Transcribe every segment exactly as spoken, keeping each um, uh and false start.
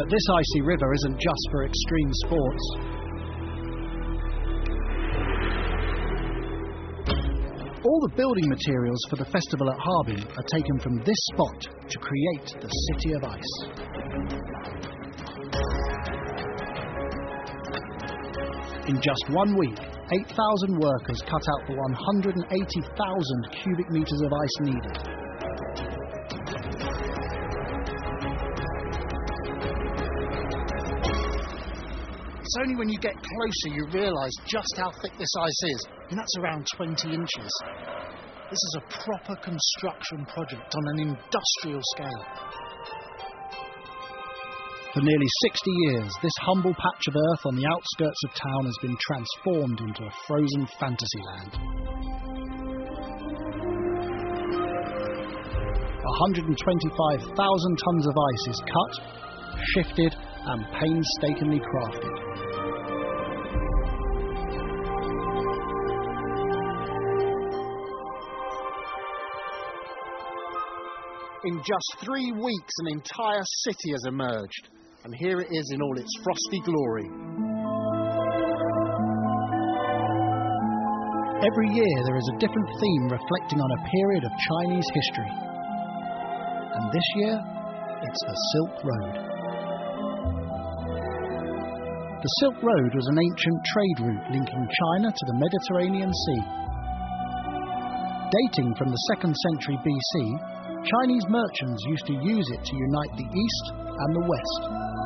But this icy river isn't just for extreme sports. All the building materials for the festival at Harbin are taken from this spot to create the City of Ice. In just one week, eight thousand workers cut out the one hundred eighty thousand cubic metres of ice needed. It's only when you get closer you realise just how thick this ice is, and that's around twenty inches. This is a proper construction project on an industrial scale. For nearly sixty years, this humble patch of earth on the outskirts of town has been transformed into a frozen fantasy land. one hundred twenty-five thousand tonnes of ice is cut, shifted and painstakingly crafted. In just three weeks, an entire city has emerged, and here it is in all its frosty glory. Every year there is a different theme reflecting on a period of Chinese history. And this year, it's the Silk Road. The Silk Road was an ancient trade route linking China to the Mediterranean Sea. Dating from the second century B C, Chinese merchants used to use it to unite the East and the West.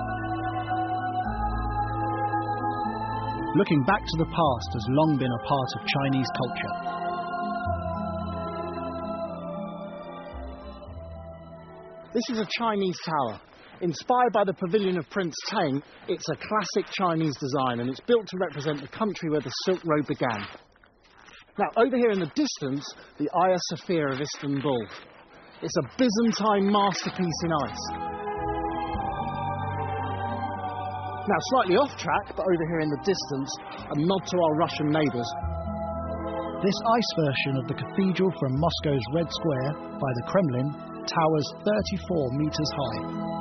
Looking back to the past has long been a part of Chinese culture. This is a Chinese tower. Inspired by the pavilion of Prince Tang, it's a classic Chinese design, and it's built to represent the country where the Silk Road began. Now, over here in the distance, the Hagia Sophia of Istanbul. It's a Byzantine masterpiece in ice. Now, slightly off track, but over here in the distance, a nod to our Russian neighbours. This ice version of the cathedral from Moscow's Red Square by the Kremlin towers thirty-four metres high.